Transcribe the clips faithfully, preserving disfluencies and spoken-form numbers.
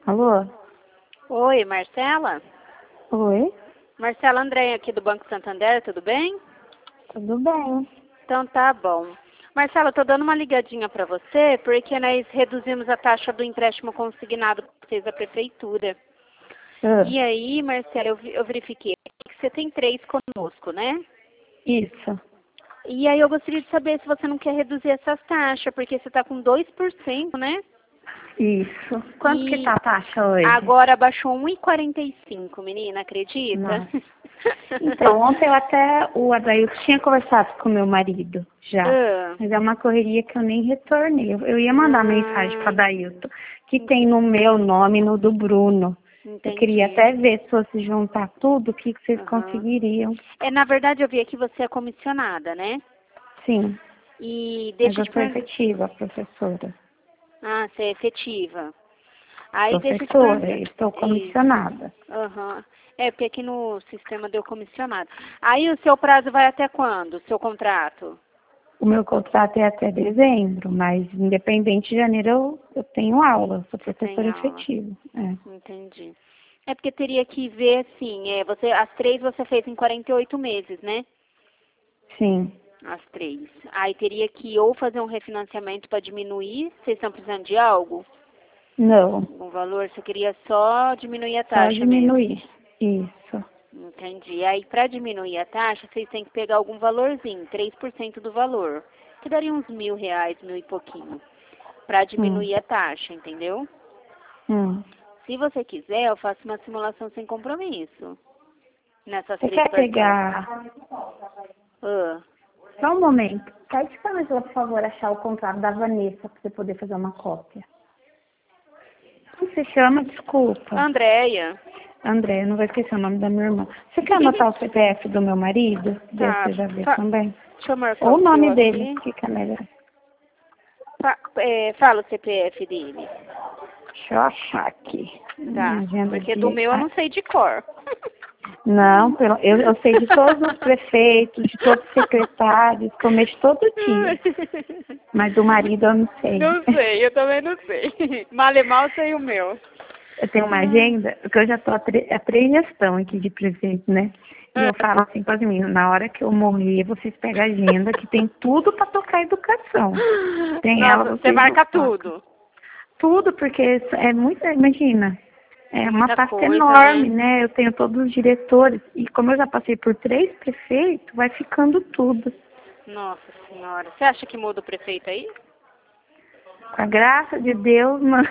Alô? Oi, Marcela? Oi? Marcela Andréia aqui do Banco Santander, tudo bem? Tudo bem? Então tá bom. Marcela, eu tô dando uma ligadinha para você porque nós reduzimos a taxa do empréstimo consignado que fez a prefeitura. Ah, E aí, Marcela, eu, vi- eu verifiquei que você tem três conosco, né? isso. E aí eu gostaria de saber se você não quer reduzir essas taxas, porque você tá com dois por cento, né? Isso. Quanto que E tá a taxa hoje? agora baixou um e quarenta e cinco, menina, acredita? Nossa. Então, ontem eu até, o Adailto tinha conversado com meu marido, já. Ah, Mas é uma correria que eu nem retornei. Eu, eu ia mandar mensagem para ah, Adailto, que tem no meu nome e no do Bruno. Eu queria entendi. até ver se fosse juntar tudo, o que, que vocês Aham. conseguiriam. É, na verdade, eu vi aqui você é comissionada, né? Sim, E mas deixa eu eu te sou perguntar. efetiva, professora. Ah, você é efetiva. Aí deixa eu te Professora, perguntar. e estou Isso. comissionada. Aham. É, porque aqui no sistema deu comissionado. Aí o seu prazo vai até quando? O seu contrato? O meu contrato é até dezembro, mas independente de janeiro eu, eu tenho aula, sou Você tem professora aula. efetiva. É. Entendi. É porque teria que ver assim, é, você, as três você fez em quarenta e oito meses, né? Sim, As três. Aí teria que ou fazer um refinanciamento para diminuir. Vocês estão precisando de algo? não, Algum valor? Você queria só diminuir a só taxa mesmo? diminuir. Isso. Entendi. Aí para diminuir a taxa, vocês têm que pegar algum valorzinho, três por cento do valor. Que daria uns mil reais, mil e pouquinho. Para Hum, diminuir a taxa, entendeu? hum. Se você quiser, eu faço uma simulação sem compromisso. Nessas Você três quer parcelas. pegar. Ah, Só um momento. Pede para a por favor, achar o contrato da Vanessa para você poder fazer uma cópia. Como se chama? Desculpa. Andréia. André, eu não vou esquecer o nome da minha irmã. Você quer anotar o C P F do meu marido? Desse Tá. você já vê Fa- também. Deixa eu marcar Ou o o seu nome dele, aqui. fica melhor. Fa- é, fala o C P F dele. Deixa eu achar aqui. Minha Tá. agenda Porque do de. meu eu Ah, não sei de cor. não, pelo- eu, eu sei de todos os prefeitos, de todos os secretários, que eu mexo todo dia. Mas do marido eu não sei. Não sei, eu também não sei. Mal e mal sei o meu. Eu tenho uma Ah. agenda, porque eu já estou a, tre- a três gestão aqui de prefeito, né? E eu falo assim para as meninas, na hora que eu morrer, vocês pegam a agenda, que tem tudo para tocar a educação. Sem ela, Nossa, você vocês não marca tocam. tudo. Tudo, porque é muita, imagina, É é uma muita pasta coisa, enorme, né? né? Eu tenho todos os diretores, e como eu já passei por três prefeitos, vai ficando tudo. Nossa senhora. Você acha que muda o prefeito aí? Com a graça de Deus, mano.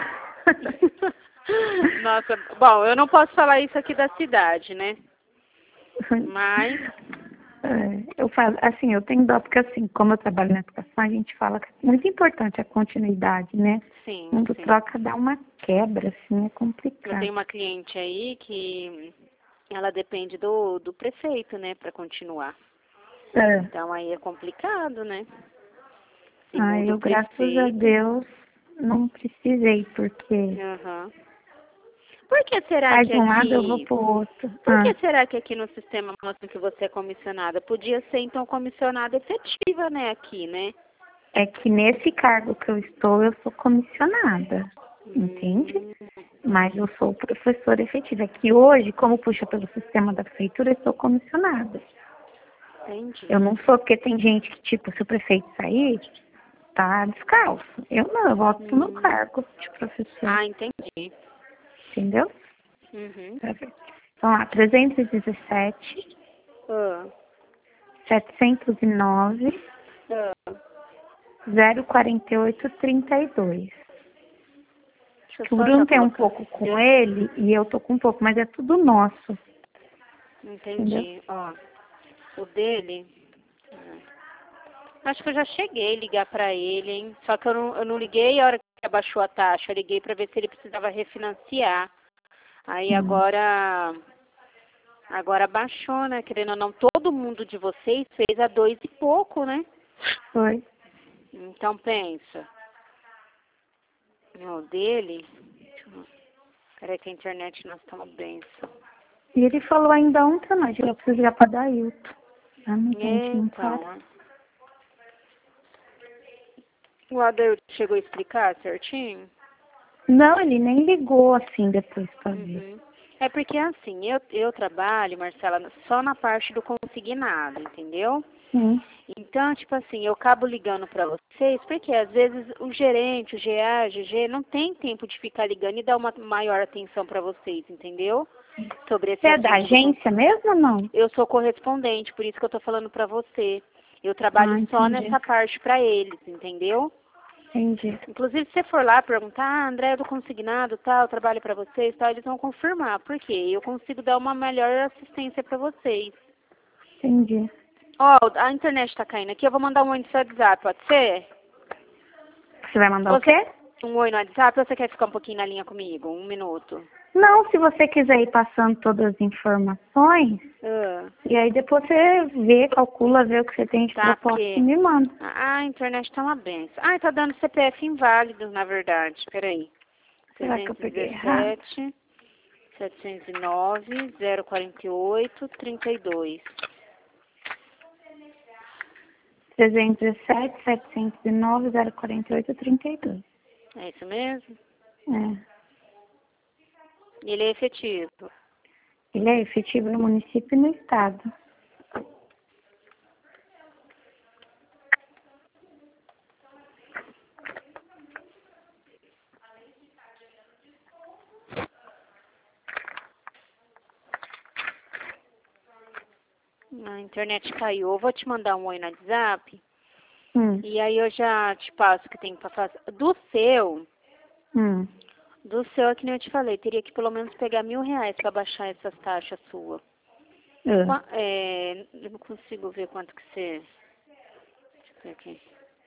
Nossa, bom, eu não posso falar isso aqui da cidade, né? Mas, É, eu falo, assim, eu tenho dó, porque assim, como eu trabalho na educação, a gente fala que é muito importante a continuidade, né? sim, Quando sim. troca dá uma quebra, assim, é Eu complicado. tenho uma cliente aí que ela depende do, do prefeito, né, para continuar. É. Então aí é complicado, né? Se Ah, muda o eu, graças a prefeito. Deus, não precisei, porque Aham. Por que será sai que de um lado eu vou aqui, pro outro. por Ah. que será que aqui no sistema mostra que você é comissionada? Podia ser então comissionada efetiva, né, aqui, né? É que nesse cargo que eu estou, eu sou comissionada, entende? Hum, Mas eu sou professora efetiva. É que hoje, como puxa pelo sistema da prefeitura, eu sou comissionada. entendi. Eu não sou, porque tem gente que, tipo, se o prefeito sair, tá descalço. Eu não, eu volto pro meu Hum. cargo de professor, Ah, entendi. entendeu? Uhum. Tá vendo? Então, lá, trezentos e dezessete, Ah, setecentos e nove, ah. zero quarenta e oito, trinta e dois. Deixa eu Que o só já Bruno tem um colocar. pouco com ele e eu tô com um pouco, mas é tudo nosso, entendeu? Entendi. Ó, o dele. Acho que eu já cheguei a ligar pra ele, hein? Só que eu não, eu não liguei a hora que abaixou a taxa. Eu liguei pra ver se ele precisava refinanciar. Aí Hum, agora. Agora baixou, né? Querendo ou não, todo mundo de vocês fez a dois e pouco, né? foi. Então pensa. O dele. Deixa eu... Peraí que a internet nós estamos benção. E ele falou ainda ontem, mas eu preciso ligar pra Dailton. Ah, mas a gente não para. Então, o Adair chegou a explicar certinho? Não, ele nem ligou assim depois pra ver. Uhum. É porque assim, eu, eu trabalho, Marcela, só na parte do consignado, entendeu? Sim. Então, tipo assim, eu acabo ligando pra vocês, porque às vezes o gerente, o G A, o G G, não tem tempo de ficar ligando e dar uma maior atenção pra vocês, entendeu? Sobre esse Você é da assunto do con- agência mesmo ou não? Eu sou correspondente, por isso que eu tô falando pra você. Eu trabalho Ah, só entendi. nessa parte pra eles, entendeu? Entendi. Inclusive, se você for lá perguntar, ah, André, do consignado, tal, trabalho pra vocês, tal, eles vão confirmar. Por quê? Eu consigo dar uma melhor assistência pra vocês. Entendi. Ó, a internet tá caindo aqui, eu vou mandar um oi no seu WhatsApp, pode ser? Você vai mandar o Você, quê? um oi no WhatsApp ou você quer ficar um pouquinho na linha comigo? Um minuto. Não, se você quiser ir passando todas as informações, Ah, e aí depois você vê, calcula, vê o que você tem de tá, proposta e porque me manda. a a internet tá uma benção. Ah, tá dando C P F inválido, na verdade. Peraí. Será que eu peguei errado? trezentos e dezessete, setecentos e nove, zero quarenta e oito, trinta e dois. trezentos e sete, setecentos e nove, zero quarenta e oito, trinta e dois. É isso mesmo? É. Ele é efetivo. Ele é efetivo no município e no estado. A internet caiu. Eu vou te mandar um oi no WhatsApp. Hum. E aí eu já te passo o que tem pra fazer. Do seu, Hum. do seu, é que nem eu te falei, teria que pelo menos pegar mil reais pra baixar essas taxas suas. É. Qua- É, eu não consigo ver quanto que você... Deixa eu ver aqui.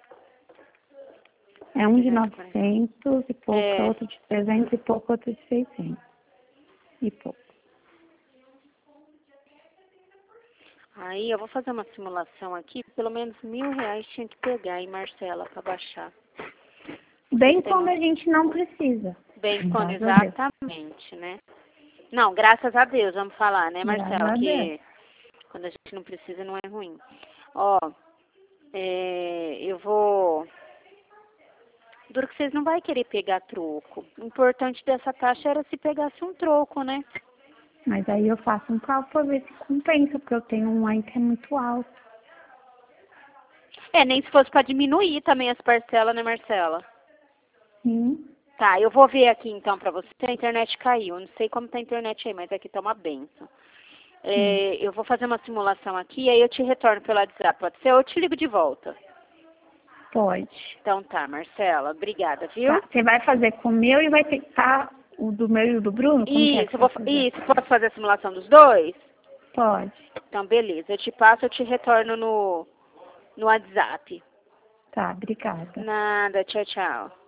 É um de trezentos e quarenta. novecentos e pouco, É, outro de trezentos e pouco, outro de seiscentos e pouco. aí eu vou fazer uma simulação aqui, pelo menos mil reais tinha que pegar, hein, Marcela, pra baixar. Bem Tem quando uma- a gente não precisa. Bem, quando Graças a Deus. exatamente, né? Não, graças a Deus, vamos falar, né, Graças Marcela, a Deus. que quando a gente não precisa não é ruim. Ó, é, eu vou... Duro que vocês não vai querer pegar troco. O importante dessa taxa era se pegasse um troco, né? Mas aí eu faço um cálculo pra ver se compensa, porque eu tenho um aí que é muito alto. É, nem se fosse pra diminuir também as parcelas, né, Marcela? Sim. Tá, eu vou ver aqui então pra você. A internet caiu. Não sei como tá a internet aí, mas aqui tá uma benção. É, eu vou fazer uma simulação aqui e aí eu te retorno pelo WhatsApp. Pode ser? Ou eu te ligo de volta. Pode. Então tá, Marcela. Obrigada, viu? Tá. Você vai fazer com o meu e vai tentar o do meu e o do Bruno? Como que é Isso, que eu vai vou, fazer? isso, posso fazer a simulação dos dois? Pode. Então, beleza. Eu te passo, eu te retorno no, no WhatsApp. Tá, obrigada. Nada, tchau, tchau.